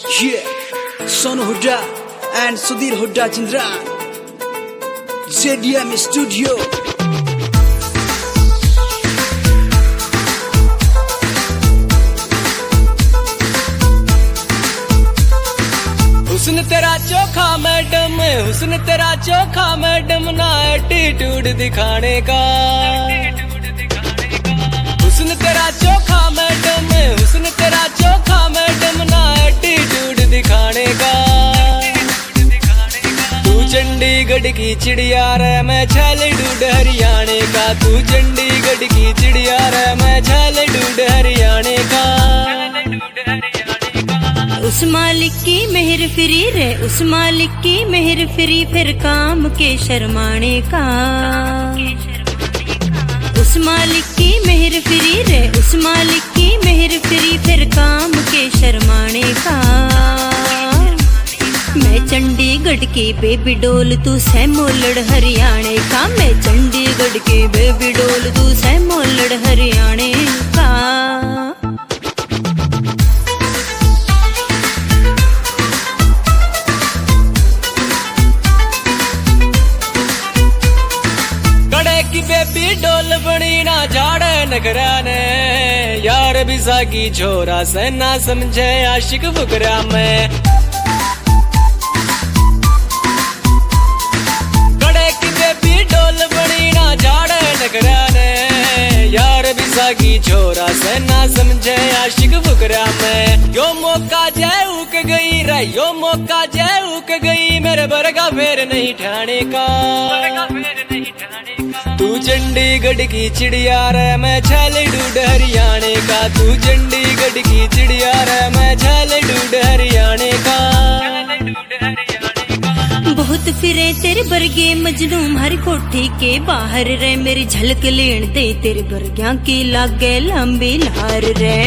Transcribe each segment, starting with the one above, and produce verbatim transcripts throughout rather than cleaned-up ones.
Yeah, Sonu Huda and Sudhir Huda Chandran, Z D M Studio. हुस्न तेरा चोखा madam, हुस्न तेरा चोखा मैडम, ना एटीट्यूड दिखाने का। हुस्न तेरा चोखा मैडम, हुस्न तेरा चोखा मैडम, ना एटीट्यूड दिखाने का। तू चंडीगढ़ की चिड़िया रे, मैं छैलडूड हरियाणे का। तू चंडीगढ़ की चिड़िया रे, मैं छैलडूड हरियाणे का। उस मालिक की मेहर फिरी रे, उस मालिक की मेहर फिरी, फिर काम के शर्माने का। उस मालिक की मेहर फिरी रे, उस मालिक की मेहर फिरी, फिर काम के शर्माने का। मैं चंडीगढ़ की बेबी डोल, तू सैमोलड़ हरियाणे का। मैं चंडीगढ़ की बेबी डोल, तू सैमोलड़ हरियाणे का। बेबी डोल बनी ना झाड़े नगरा ने, यार बिसा की छोरा से ना समझे आशिक फुकरा में। कड़े की बेबी डोल बनी ना झाड़े नगरा ने, यार बिसा की छोरा से ना समझे आशिक फुकरा में। यो मौका जय उक गई रे, यो मौका जय उक गई, मेरे बरगा फेर नहीं ठाने का। तू चंडीगढ़ की चिड़िया रे, मैं छैलडूड हरियाणे का। तू चंडीगढ़ की चिड़िया रे, मैं छैलडूड हरियाणे का। बहुत फिरे तेरे बरगे मजनू, हर कोठी के बाहर रे, मेरी झलक लेन दे तेरे बरगिया की लागे लंबी लार रे।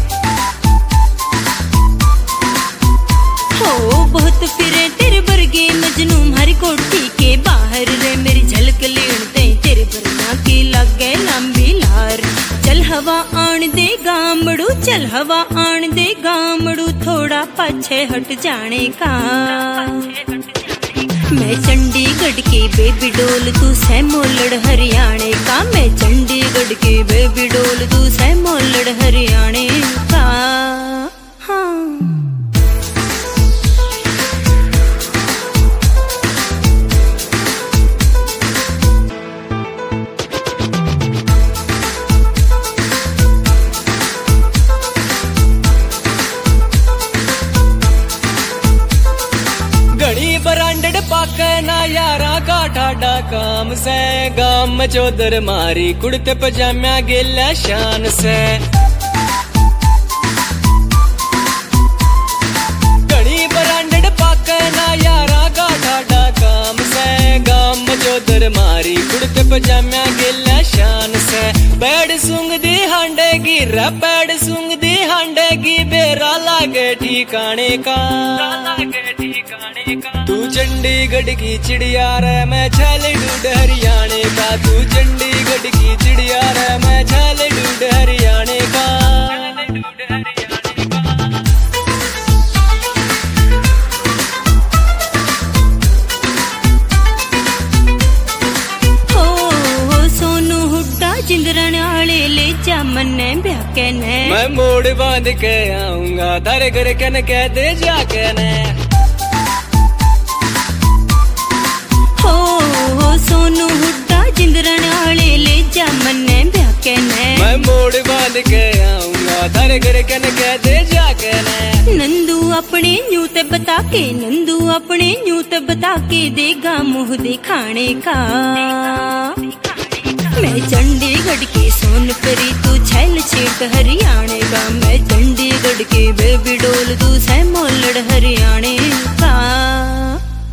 हो बहुत फिरे तेरे बरगे मजनू, हर कोठी के बाहर रे, मेरी झलक लेन दे तेरे बरगिया की लागे लंबी लार। चल हवा आन दे गामड़ू, चल हवा आन दे गामड़ू, थोड़ा पाछे हट जाने का। मैं चंडीगढ़ की बेबी डोल, तू सैमोलड़ हरियाणे का। मैं चंडीगढ़ की बेबी डोल, तू सैमोलड़ हरियाणे का। हाँ ब्रांडेड पाके ना यारा का ठाडा काम से। गाम में चौधर मारी कुड़ते पजामा गेला शान से। घनी ब्रांडेड पाके ना यारा का ठाडा काम से। गाम में चौधर मारी कुड़ते पजामा गेला शान से। पैड सूंग दी हांडेगी रे, पैड सूंग दी हांडेगी, बेरा लागे ठिकाने का। तू चंडीगढ़ की चिड़िया रे, मैं छैलडूड हरियाणे का। तू चंडीगढ़ की चिड़िया रे, मैं छैलडूड हरियाणे का। हो हो सोनू हुड्डा जिंदरन आले ले जा मन्ने ब्याह के ने। मैं मोड़ बांध के आऊंगा तारे घर कन कह दे जाके ने। सोनू हुड्डा जिंदरन आले ले जा मन्ने ब्याह के ने। मैं मोड़ बांध के आऊंगा तारे घर कन कह दे जाके ने। नंदू अपने न्यूत बता के, नंदू अपने न्यूत बता के, देगा मुँह दिखाने का। मैं चंडीगढ़ की सोनपरी, तू छैल छेट हरियाणा